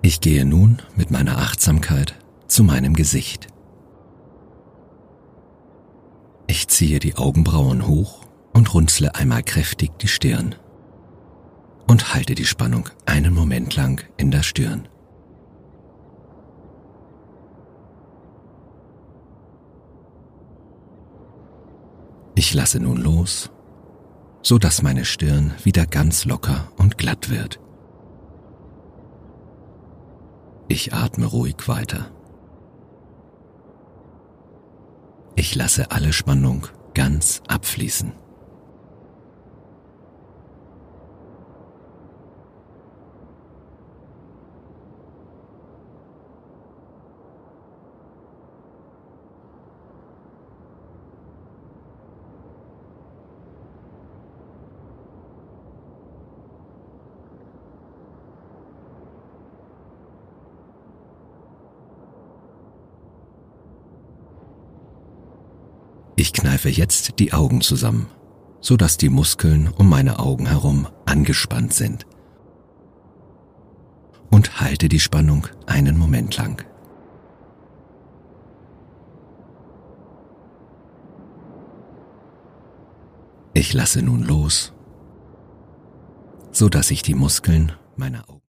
Ich gehe nun mit meiner Achtsamkeit zu meinem Gesicht. Ich ziehe die Augenbrauen hoch und runzle einmal kräftig die Stirn und halte die Spannung einen Moment lang in der Stirn. Ich lasse nun los, so dass meine Stirn wieder ganz locker und glatt wird. Ich atme ruhig weiter. Ich lasse alle Spannung ganz abfließen. Ich kneife jetzt die Augen zusammen, so dass die Muskeln um meine Augen herum angespannt sind. Und halte die Spannung einen Moment lang. Ich lasse nun los, so dass sich die Muskeln meiner Augen